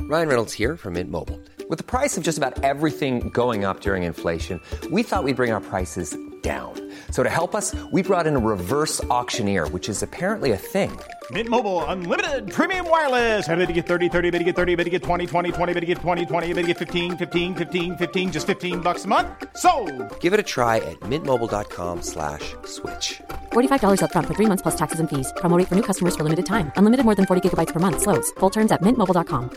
Ryan Reynolds here from Mint Mobile. With the price of just about everything going up during inflation, we thought we'd bring our prices down. So to help us, we brought in a reverse auctioneer, which is apparently a thing. Mint Mobile Unlimited Premium Wireless. How to get 30, 30, bit to get 30, bit to get 20, 20, 20, bit to get 20, 20, bit to get 15, 15, 15, 15, just $15 a month? Sold! Give it a try at mintmobile.com/switch. $45 up front for 3 months plus taxes and fees. Promo rate for new customers for limited time. Unlimited more than 40 gigabytes per month. Slows full terms at mintmobile.com.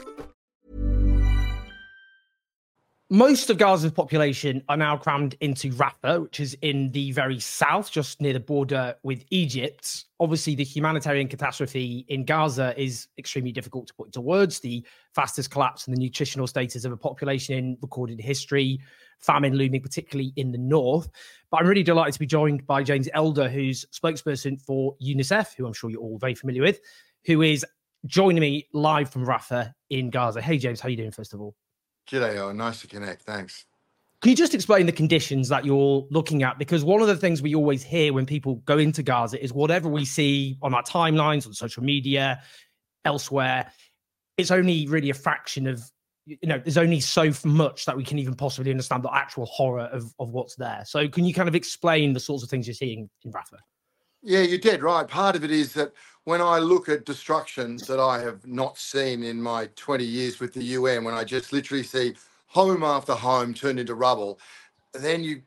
Most of Gaza's population are now crammed into Rafah, which is in the very south, just near the border with Egypt. Obviously, the humanitarian catastrophe in Gaza is extremely difficult to put into words. The fastest collapse in the nutritional status of a population in recorded history, famine looming, particularly in the north. But I'm really delighted to be joined by James Elder, who's spokesperson for UNICEF, who I'm sure you're all very familiar with, who is joining me live from Rafah in Gaza. Hey, James, how are you doing, first of all? G'day, Owen. Nice to connect. Thanks. Can you just explain the conditions that you're looking at? Because one of the things we always hear when people go into Gaza is whatever we see on our timelines, on social media, elsewhere, it's only really a fraction of, there's only so much that we can even possibly understand the actual horror of what's there. So can you kind of explain the sorts of things you're seeing in Rafah? Yeah, you're dead right. Part of it is that when I look at destructions that I have not seen in my 20 years with the UN, when I just literally see home after home turned into rubble, then you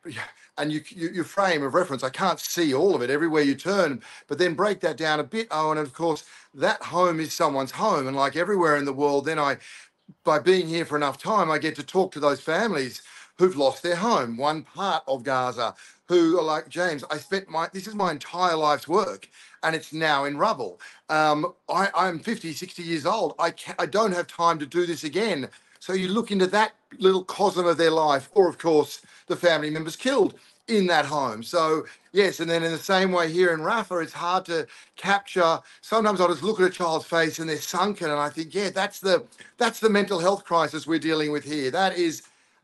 frame of reference, I can't see all of it everywhere you turn, but then break that down a bit, Owen, and of course, that home is someone's home. And like everywhere in the world, then by being here for enough time, I get to talk to those families who've lost their home, one part of Gaza, who are like, James, this is my entire life's work, and it's now in rubble. I'm 50, 60 years old. I don't have time to do this again. So you look into that little cosm of their life, or of course, the family members killed in that home. So yes, and then in the same way here in Rafah, it's hard to capture. Sometimes I just look at a child's face and they're sunken, and I think, yeah, that's the mental health crisis we're dealing with here. That is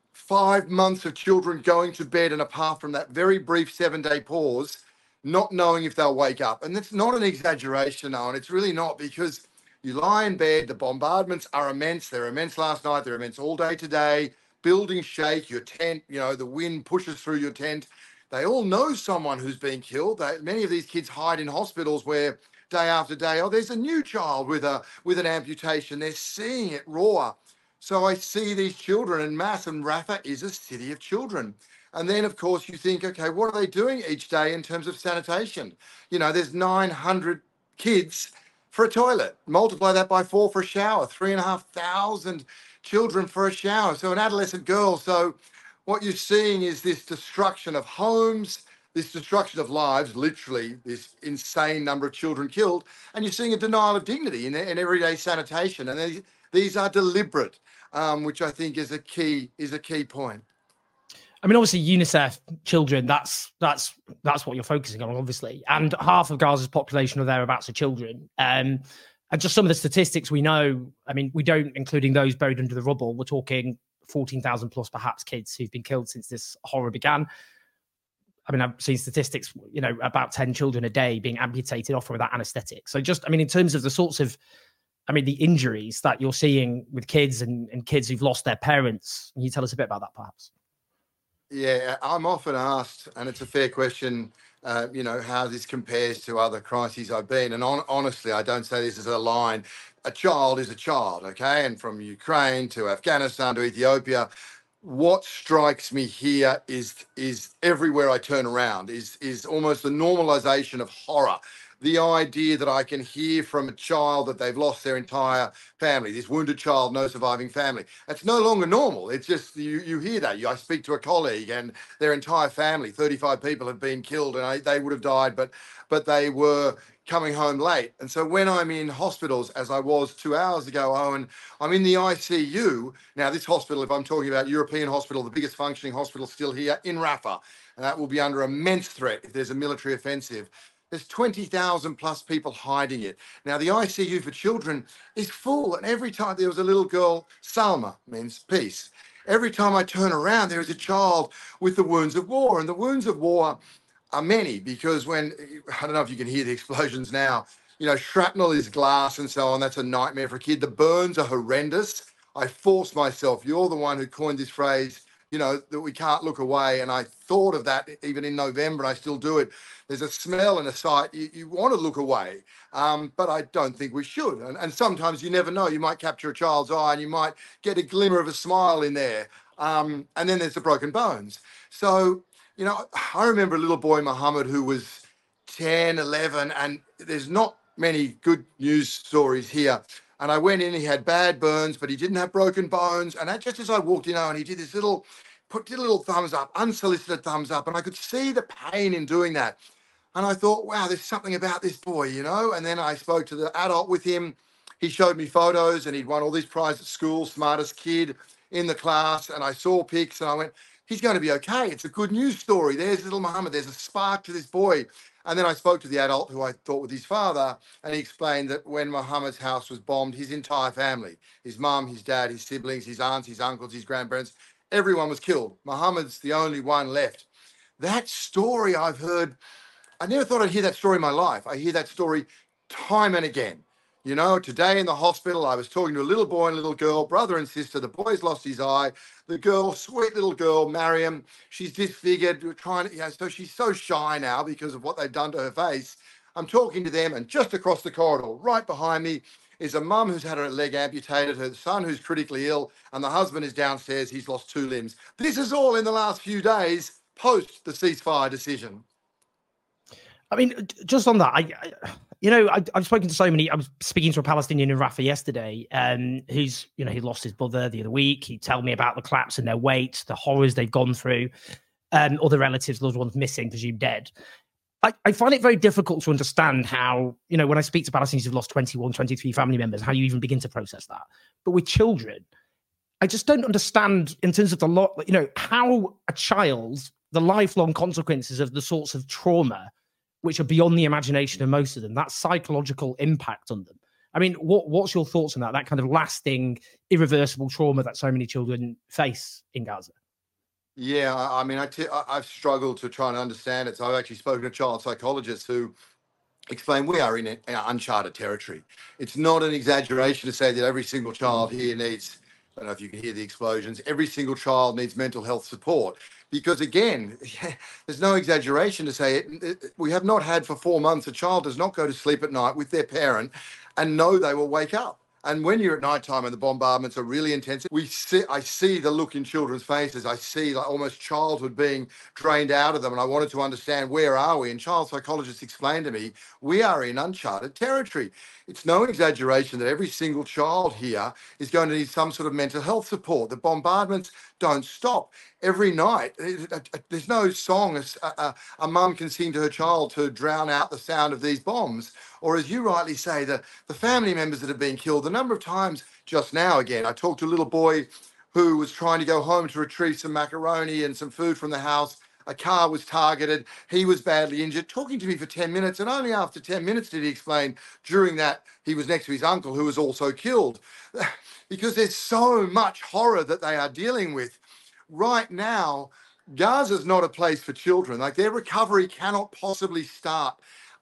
5 months of children going to bed, and apart from that very brief 7-day pause, not knowing if they'll wake up. And that's not an exaggeration, Owen. It's really not, because you lie in bed, the bombardments are immense. They're immense last night. They're immense all day today. Buildings shake, your tent, the wind pushes through your tent. They all know someone who's been killed. Many of these kids hide in hospitals where day after day, there's a new child with an amputation. They're seeing it raw. So I see these children en masse, and Rafah is a city of children. And then, of course, you think, okay, what are they doing each day in terms of sanitation? There's 900 kids for a toilet. Multiply that by 4 for a shower, 3,500 children for a shower. So an adolescent girl. So what you're seeing is this destruction of homes, this destruction of lives, literally this insane number of children killed. And you're seeing a denial of dignity in everyday sanitation. And these are deliberate, which I think is a key point. I mean, obviously, UNICEF children, that's what you're focusing on, obviously. And half of Gaza's population or thereabouts are children. And just some of the statistics we know, I mean, we don't, including those buried under the rubble, we're talking 14,000 plus perhaps kids who've been killed since this horror began. I mean, I've seen statistics, about 10 children a day being amputated off without anesthetic. So just, I mean, in terms of the sorts of, the injuries that you're seeing with kids and kids who've lost their parents, can you tell us a bit about that, perhaps? Yeah, I'm often asked, and it's a fair question, how this compares to other crises I've been. And honestly, I don't say this as a line. A child is a child, okay? And from Ukraine to Afghanistan to Ethiopia, what strikes me here is everywhere I turn around is almost the normalization of horror. The idea that I can hear from a child that they've lost their entire family, this wounded child, no surviving family. It's no longer normal. It's just, you hear that. I speak to a colleague and their entire family, 35 people have been killed, and they would have died, but they were coming home late. And so when I'm in hospitals, as I was 2 hours ago, Owen, I'm in the ICU. Now, this hospital, if I'm talking about European hospital, the biggest functioning hospital still here in Rafah, and that will be under immense threat if there's a military offensive. There's 20,000 plus people hiding it. Now, the ICU for children is full. And every time there was a little girl, Salma, means peace. Every time I turn around, there is a child with the wounds of war. And the wounds of war are many, because I don't know if you can hear the explosions now, shrapnel is glass and so on. That's a nightmare for a kid. The burns are horrendous. I forced myself. You're the one who coined this phrase, that we can't look away. And I thought of that even in November, and I still do it. There's a smell and a sight. You want to look away, but I don't think we should. And sometimes you never know. You might capture a child's eye and you might get a glimmer of a smile in there. And then there's the broken bones. So, I remember a little boy, Muhammad, who was 10, 11, and there's not many good news stories here. And I went in, he had bad burns, but he didn't have broken bones. And just as I walked in, and he did this did a little thumbs up, unsolicited thumbs up. And I could see the pain in doing that. And I thought, wow, there's something about this boy, And then I spoke to the adult with him. He showed me photos, and he'd won all these prizes at school, smartest kid in the class. And I saw pics, and I went, he's going to be okay. It's a good news story. There's little Muhammad. There's a spark to this boy. And then I spoke to the adult who I thought was his father, and he explained that when Muhammad's house was bombed, his entire family, his mum, his dad, his siblings, his aunts, his uncles, his grandparents, everyone was killed. Muhammad's the only one left. That story I've heard, I never thought I'd hear that story in my life. I hear that story time and again. Today in the hospital, I was talking to a little boy and a little girl, brother and sister. The boy's lost his eye. The girl, sweet little girl, Mariam, she's disfigured. We're trying to, so she's so shy now because of what they've done to her face. I'm talking to them, and just across the corridor, right behind me, is a mum who's had her leg amputated, her son who's critically ill, and the husband is downstairs. He's lost 2 limbs. This is all in the last few days post the ceasefire decision. I mean, just on that, I've spoken to so many. I was speaking to a Palestinian in Rafah yesterday, who's, he lost his brother the other week. He told me about the collapse in their weight, the horrors they've gone through, other relatives, loved ones missing, presumed dead. I find it very difficult to understand how, when I speak to Palestinians who've lost 21, 23 family members, how you even begin to process that. But with children, I just don't understand in terms of how a child, the lifelong consequences of the sorts of trauma which are beyond the imagination of most of them, that psychological impact on them. I mean, what's your thoughts on that? That kind of lasting, irreversible trauma that so many children face in Gaza? Yeah, I mean, I've struggled to try and understand it. So I've actually spoken to child psychologists who explain we are in uncharted territory. It's not an exaggeration to say that every single child here needs, I don't know if you can hear the explosions, every single child needs mental health support. Because again, there's no exaggeration to say it. We have not had for 4 months, a child does not go to sleep at night with their parent and know they will wake up. And when you're at nighttime and the bombardments are really intense, I see the look in children's faces. I see almost childhood being drained out of them. And I wanted to understand, where are we? And child psychologists explained to me, we are in uncharted territory. It's no exaggeration that every single child here is going to need some sort of mental health support. The bombardments don't stop. Every night, there's no song a mum can sing to her child to drown out the sound of these bombs. Or as you rightly say, the family members that have been killed, the number of times just now, again, I talked to a little boy who was trying to go home to retrieve some macaroni and some food from the house. A car was targeted. He was badly injured, talking to me for 10 minutes. And only after 10 minutes did he explain during that he was next to his uncle who was also killed. Because there's so much horror that they are dealing with. Right now, Gaza's not a place for children. Their recovery cannot possibly start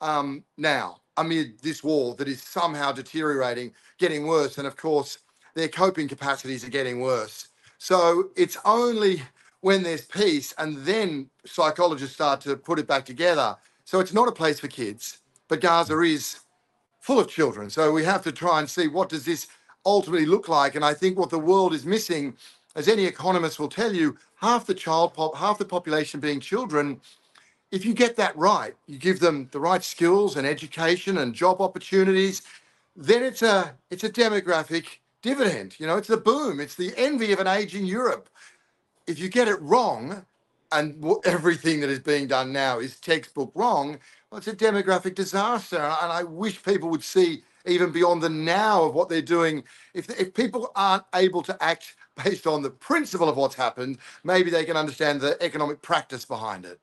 now amid this war that is somehow deteriorating, getting worse. And of course, their coping capacities are getting worse. So it's only when there's peace and then psychologists start to put it back together. So it's not a place for kids, but Gaza is full of children. So we have to try and see, what does this ultimately look like? And I think what the world is missing, as any economist will tell you, half the population being children. If you get that right, you give them the right skills and education and job opportunities, then it's a demographic dividend. It's the boom. It's the envy of an aging Europe. If you get it wrong, and everything that is being done now is textbook wrong, well, it's a demographic disaster. And I wish people would see even beyond the now of what they're doing. If people aren't able to act based on the principle of what's happened, maybe they can understand the economic practice behind it.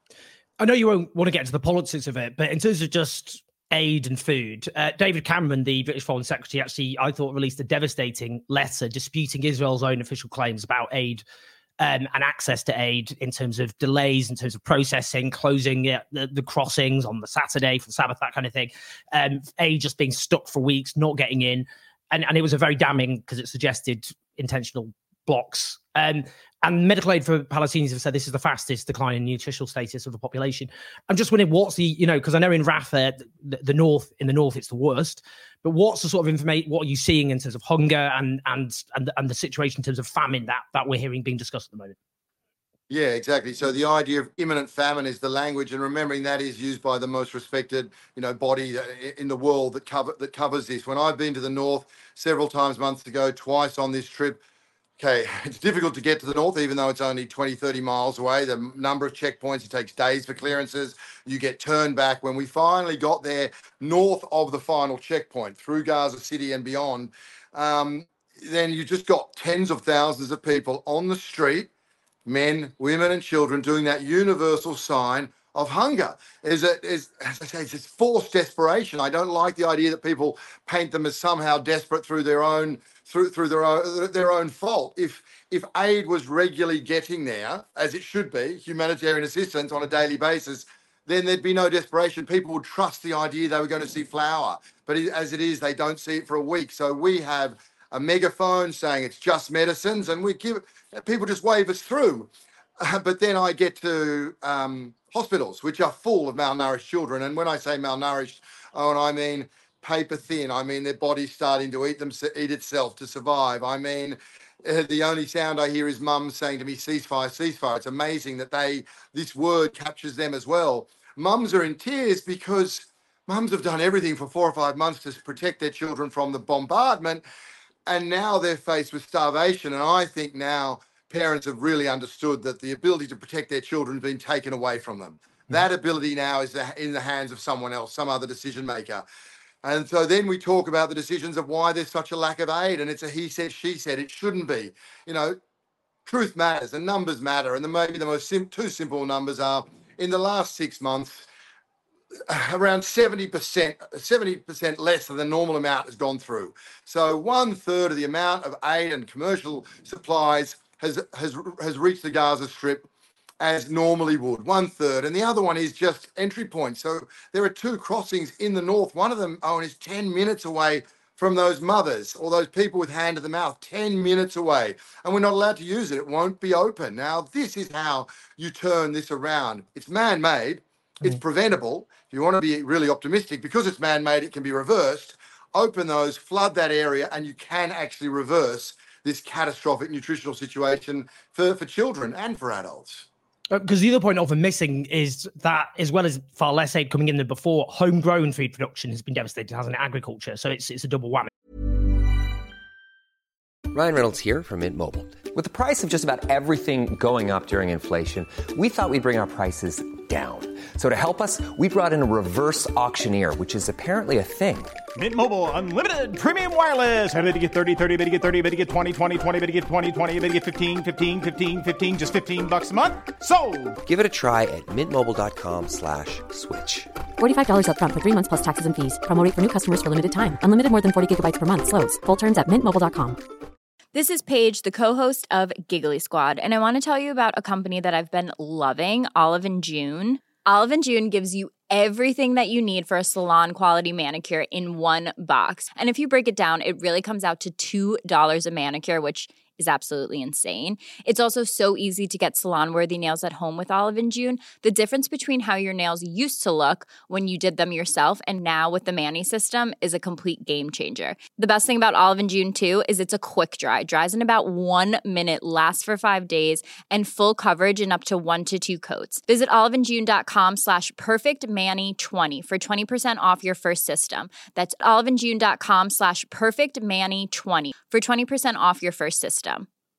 I know you won't want to get into the politics of it, but in terms of just aid and food, David Cameron, the British Foreign Secretary, actually, I thought, released a devastating letter disputing Israel's own official claims about aid and access to aid, in terms of delays, in terms of processing, closing the crossings on the Saturday for Sabbath, that kind of thing. Aid just being stuck for weeks, not getting in. and it was a very damning because it suggested intentional blocks. And medical aid for Palestinians have said this is the fastest decline in nutritional status of the population. I'm just wondering what's the, because I know in Rafah, the north, it's the worst, but what's the sort of information, what are you seeing in terms of hunger and the situation in terms of famine that we're hearing being discussed at the moment? Yeah, exactly. So the idea of imminent famine is the language, and remembering that is used by the most respected, body in the world that covers this. When I've been to the north several times months ago, twice on this trip, okay, it's difficult to get to the north, even though it's only 20, 30 miles away. The number of checkpoints, it takes days for clearances. You get turned back. When we finally got there, north of the final checkpoint, through Gaza City and beyond, then you just got tens of thousands of people on the street, men, women, and children, doing that universal sign of hunger. As I say, it's forced desperation. I don't like the idea that people paint them as somehow desperate through their own their own fault. If aid was regularly getting there, as it should be, humanitarian assistance on a daily basis, then there'd be no desperation. People would trust the idea they were going to see flour. But as it is, they don't see it for a week. So we have a megaphone saying it's just medicines, and people just wave us through. But then I get to hospitals, which are full of malnourished children. And when I say malnourished, I mean paper thin. I mean their body's starting to eat itself to survive. I mean, the only sound I hear is mum saying to me, ceasefire, ceasefire. It's amazing that this word captures them as well. Mums are in tears because mums have done everything for 4 or 5 months to protect their children from the bombardment. And now they're faced with starvation. And I think now parents have really understood that the ability to protect their children has been taken away from them. That ability now is in the hands of someone else, some other decision maker. And so then we talk about the decisions of why there's such a lack of aid. And it's a he said, she said. It shouldn't be. Truth matters and numbers matter. And maybe the most two simple numbers are, in the last 6 months, around 70% less than the normal amount has gone through. So 1/3 of the amount of aid and commercial supplies has reached the Gaza Strip as normally would, 1/3. And the other one is just entry points. So there are 2 crossings in the north. One of them, Owen, is 10 minutes away from those mothers or those people with hand to the mouth, 10 minutes away. And we're not allowed to use it. It won't be open. Now, this is how you turn this around. It's man-made. It's preventable. If you want to be really optimistic, because it's man-made, it can be reversed. Open those, flood that area, and you can actually reverse this catastrophic nutritional situation for children and for adults. Because the other point often missing is that, as well as far less aid coming in than before, homegrown food production has been devastated, hasn't it? Agriculture. So it's a double whammy. Ryan Reynolds here from Mint Mobile. With the price of just about everything going up during inflation, we thought we'd bring our prices down. So to help us, we brought in a reverse auctioneer, which is apparently a thing. Mint Mobile Unlimited Premium Wireless. How to get 30, 30, bit to get 30, bit to get 20, 20, 20, bit to get 20, 20, bit to get 15, 15, 15, 15, just $15 a month? Sold! Give it a try at mintmobile.com/switch. $45 up front for 3 months plus taxes and fees. Promo rate for new customers for limited time. Unlimited more than 40 gigabytes per month. Slows full terms at mintmobile.com. This is Paige, the co-host of Giggly Squad, and I want to tell you about a company that I've been loving, Olive & June. Olive & June gives you everything that you need for a salon-quality manicure in one box. And if you break it down, it really comes out to $2 a manicure, which is absolutely insane. It's also so easy to get salon-worthy nails at home with Olive & June. The difference between how your nails used to look when you did them yourself and now with the Mani system is a complete game changer. The best thing about Olive & June, too, is it's a quick dry. Dries in about 1 minute, lasts for 5 days, and full coverage in up to 1 to 2 coats. Visit oliveandjune.com/perfectmani20 for 20% off your first system. That's oliveandjune.com/perfectmani20 for 20% off your first system.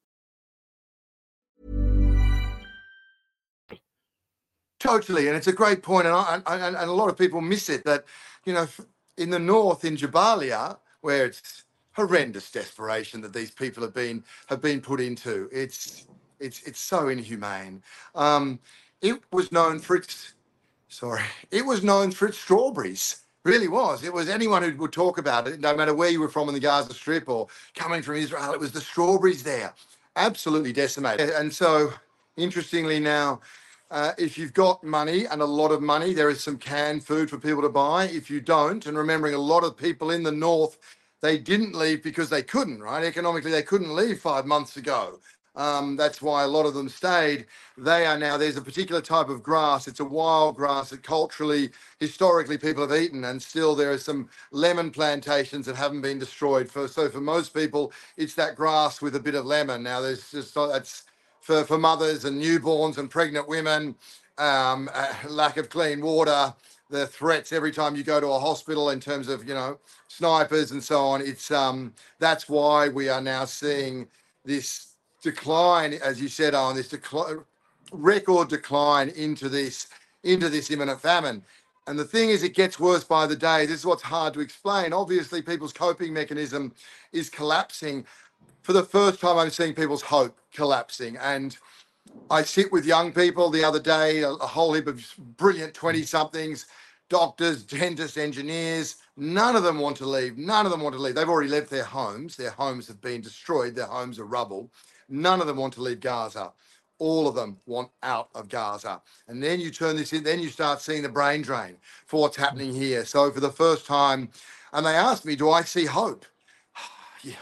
Totally, and it's a great point, and a lot of people miss it, that, in the north, in Jabalia, where it's horrendous desperation that these people have been put into, it's so inhumane. It was known for its strawberries. Really was. It was anyone who would talk about it, no matter where you were from in the Gaza Strip or coming from Israel, it was the strawberries there. Absolutely decimated. And so, interestingly now, if you've got money and a lot of money, there is some canned food for people to buy. If you don't, and remembering a lot of people in the north they didn't leave because they couldn't, right? Economically, they couldn't leave 5 months ago. That's why a lot of them stayed. They are now, there's a particular type of grass. It's a wild grass that culturally, historically, people have eaten, and still there are some lemon plantations that haven't been destroyed. So for most people, it's that grass with a bit of lemon. Now there's just, that's for mothers and newborns and pregnant women, lack of clean water, the threats every time you go to a hospital in terms of, snipers and so on. It's that's why we are now seeing this decline, as you said, on this record decline into this imminent famine. And the thing is, it gets worse by the day. This is what's hard to explain. Obviously, people's coping mechanism is collapsing. For the first time, I'm seeing people's hope collapsing. And I sit with young people the other day, a whole heap of brilliant 20-somethings, doctors, dentists, engineers. None of them want to leave. None of them want to leave. They've already left their homes. Their homes have been destroyed. Their homes are rubble. None of them want to leave Gaza. All of them want out of Gaza. And then you turn this in, then you start seeing the brain drain for what's happening here. So for the first time, and they asked me, do I see hope? Yeah.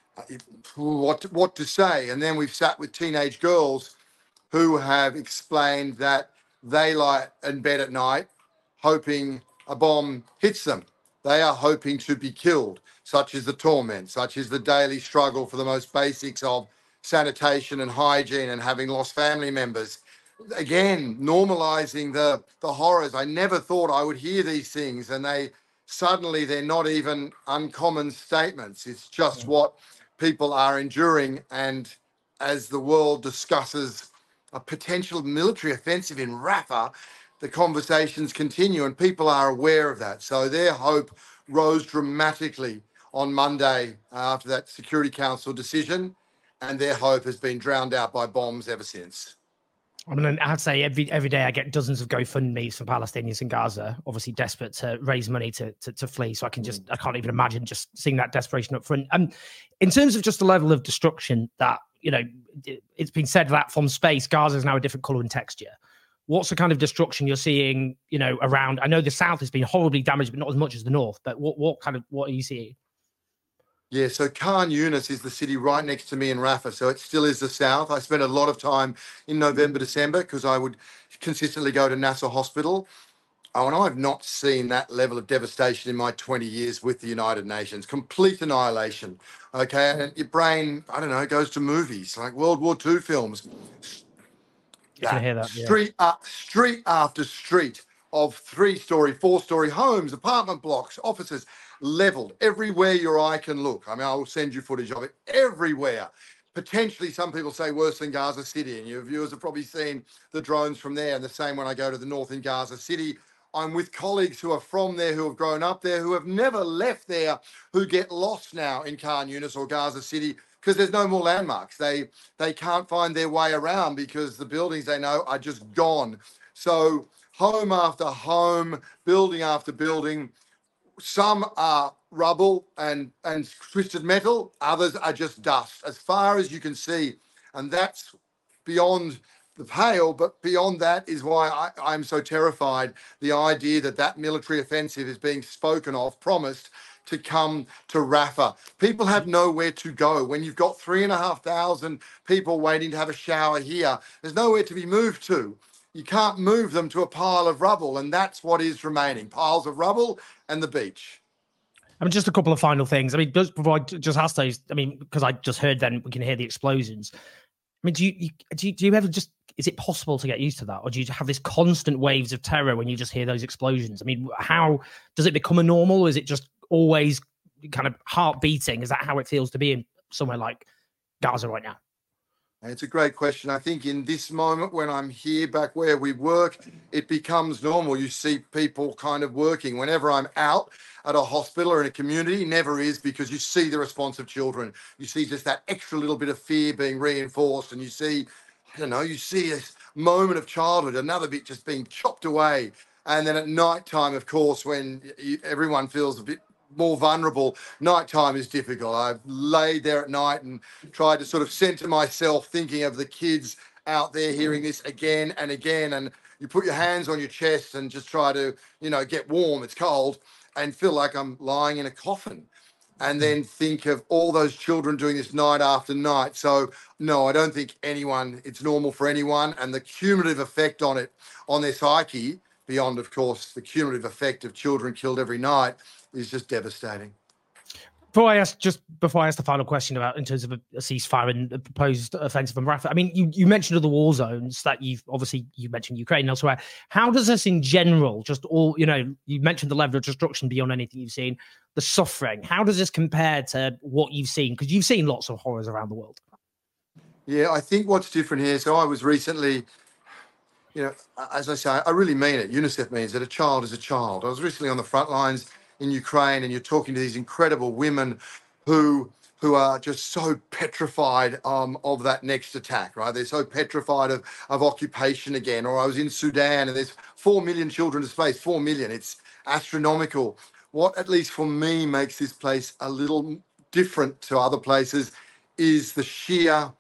What to say? And then we've sat with teenage girls who have explained that they lie in bed at night hoping a bomb hits them. They are hoping to be killed, such as the torment, such as the daily struggle for the most basics of sanitation and hygiene and having lost family members. Again, normalizing the horrors. I never thought I would hear these things, and they're not even uncommon statements. It's just what people are enduring. And as the world discusses a potential military offensive in Rafah, the conversations continue and people are aware of that. So their hope rose dramatically on Monday after that Security Council decision, and their hope has been drowned out by bombs ever since. I mean, I'd say every day I get dozens of GoFundMe's from Palestinians in Gaza, obviously desperate to raise money to flee. So I can't even imagine just seeing that desperation up front. In terms of just the level of destruction that, it's been said that from space, Gaza is now a different color and texture. What's the kind of destruction you're seeing, around? I know the south has been horribly damaged, but not as much as the north. But what are you seeing? Yeah, so Khan Yunis is the city right next to me in Rafah, so it still is the south. I spent a lot of time in November, December, because I would consistently go to Nasser Hospital. Oh, and I've not seen that level of devastation in my 20 years with the United Nations. Complete annihilation, okay? And your brain, I don't know, goes to movies, like World War II films. You can hear that, street after street of 3-story, 4-story homes, apartment blocks, offices, leveled everywhere your eye can look. I mean, I will send you footage of it everywhere. Potentially, some people say worse than Gaza City, and your viewers have probably seen the drones from there. And the same when I go to the north in Gaza City. I'm with colleagues who are from there, who have grown up there, who have never left there, who get lost now in Khan Yunis or Gaza City because there's no more landmarks. They can't find their way around because the buildings they know are just gone. So home after home, building after building. Some are rubble and twisted metal. Others are just dust, as far as you can see. And that's beyond the pale, but beyond that is why I'm so terrified. The idea that military offensive is being spoken of, promised to come to Rafah. People have nowhere to go. When you've got 3,500 people waiting to have a shower here, there's nowhere to be moved to. You can't move them to a pile of rubble, and that's what is remaining, piles of rubble and the beach. I mean, just a couple of final things. I mean, before I just ask those, I mean, because I just heard then we can hear the explosions. I mean, do you ever just, is it possible to get used to that? Or do you have this constant waves of terror when you just hear those explosions? I mean, how does it become a normal, or is it just always kind of heart beating? Is that how it feels to be in somewhere like Gaza right now? It's a great question. I think in this moment when I'm here back where we work, it becomes normal. You see people kind of working. Whenever I'm out at a hospital or in a community, never is, because you see the response of children. You see just that extra little bit of fear being reinforced, and you see, you see this moment of childhood, another bit just being chopped away. And then at night time, of course, when everyone feels a bit more vulnerable, nighttime is difficult. I've laid there at night and tried to sort of center myself, thinking of the kids out there hearing this again and again. And you put your hands on your chest and just try to, get warm. It's cold, and feel like I'm lying in a coffin. and then think of all those children doing this night after night. So no, I don't think it's normal for anyone, and the cumulative effect on their psyche, beyond, of course, the cumulative effect of children killed every night, is just devastating. Before I ask the final question about in terms of a ceasefire and the proposed offensive from Rafah, I mean, you mentioned other war zones that you mentioned Ukraine and elsewhere. How does this in general, just all, you mentioned the level of destruction beyond anything you've seen, the suffering, how does this compare to what you've seen? Because you've seen lots of horrors around the world. Yeah, I think what's different here, so I was recently, as I say, I really mean it. UNICEF means that a child is a child. I was recently on the front lines in Ukraine, and you're talking to these incredible women who are just so petrified of that next attack, right? They're so petrified of occupation again. Or I was in Sudan, and there's 4 million children displaced. 4 million, it's astronomical. What, at least for me, makes this place a little different to other places is the sheer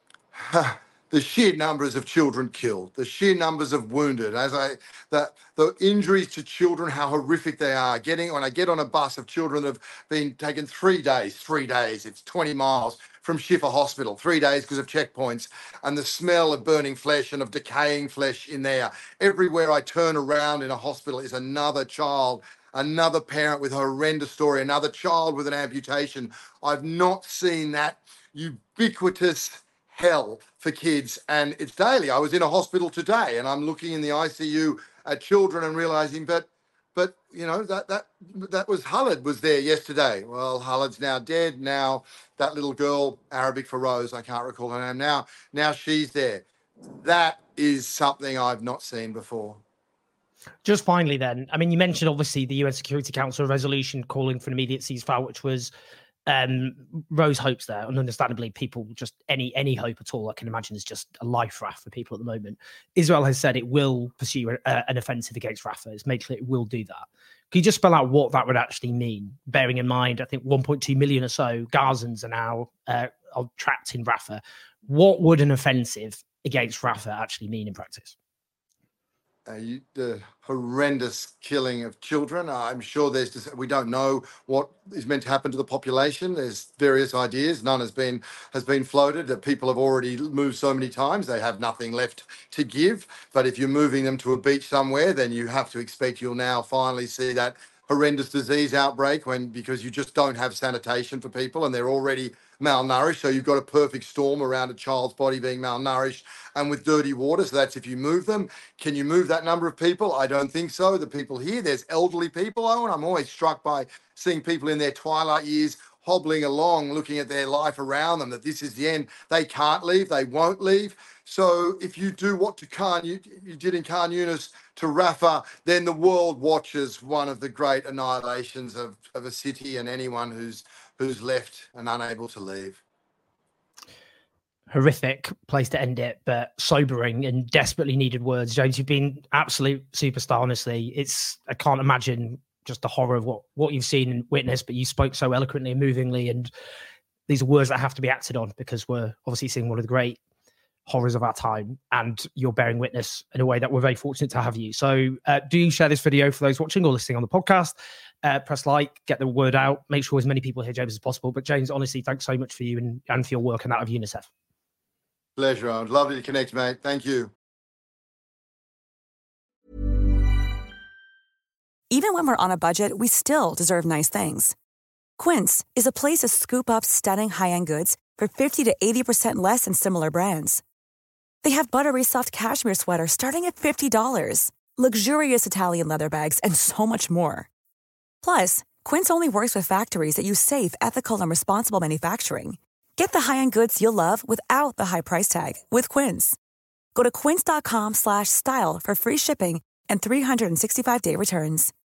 numbers of children killed, the sheer numbers of wounded, the injuries to children, how horrific they are. When I get on a bus of children that have been taken 3 days, it's 20 miles from Shifa Hospital, 3 days because of checkpoints, and the smell of burning flesh and of decaying flesh in there. Everywhere I turn around in a hospital is another child, another parent with a horrendous story, another child with an amputation. I've not seen that ubiquitous hell for kids, and it's daily. I was in a hospital today, and I'm looking in the ICU at children and realizing, but that was Khaled was there yesterday. Well, Khaled's now dead. Now that little girl, Arabic for Rose, I can't recall her name now she's there. That is something I've not seen before. Just finally then, I mean, you mentioned obviously the UN Security Council resolution calling for an immediate ceasefire, which was rose hopes there, and understandably people just any hope at all I can imagine is just a life raft for people at the moment. Israel has said it will pursue an offensive against Rafah. It's made clear it will do that. Can you just spell out what that would actually mean, bearing in mind I think 1.2 million or so Gazans are now are trapped in Rafah? What would an offensive against Rafah actually mean in practice? The horrendous killing of children. I'm sure we don't know what is meant to happen to the population. There's various ideas. None has been floated. That people have already moved so many times, they have nothing left to give. But if you're moving them to a beach somewhere, then you have to expect you'll now finally see that horrendous disease outbreak because you just don't have sanitation for people and they're already malnourished. So you've got a perfect storm around a child's body being malnourished and with dirty water. So that's if you move them. Can you move that number of people? I don't think so. The people here, there's elderly people, and I'm always struck by seeing people in their twilight years hobbling along, looking at their life around them, that this is the end. They can't leave. They won't leave. So if you do what you did in Khan Yunis to Rafah, then the world watches one of the great annihilations of a city and anyone who's left and unable to leave. Horrific place to end it, but sobering and desperately needed words. James, you've been absolute superstar, honestly. I can't imagine just the horror of what you've seen and witnessed, but you spoke so eloquently and movingly, and these are words that have to be acted on because we're obviously seeing one of the great horrors of our time, and you're bearing witness in a way that we're very fortunate to have you. So do share this video for those watching or listening on the podcast. Press like, get the word out, make sure as many people hear James as possible. But James, honestly, thanks so much for you and for your work and that of UNICEF. Pleasure. I'd love to connect, mate. Thank you. Even when we're on a budget, we still deserve nice things. Quince is a place to scoop up stunning high-end goods for 50 to 80% less than similar brands. They have buttery soft cashmere sweaters starting at $50, luxurious Italian leather bags, and so much more. Plus, Quince only works with factories that use safe, ethical, and responsible manufacturing. Get the high-end goods you'll love without the high price tag with Quince. Go to quince.com/style for free shipping and 365-day returns.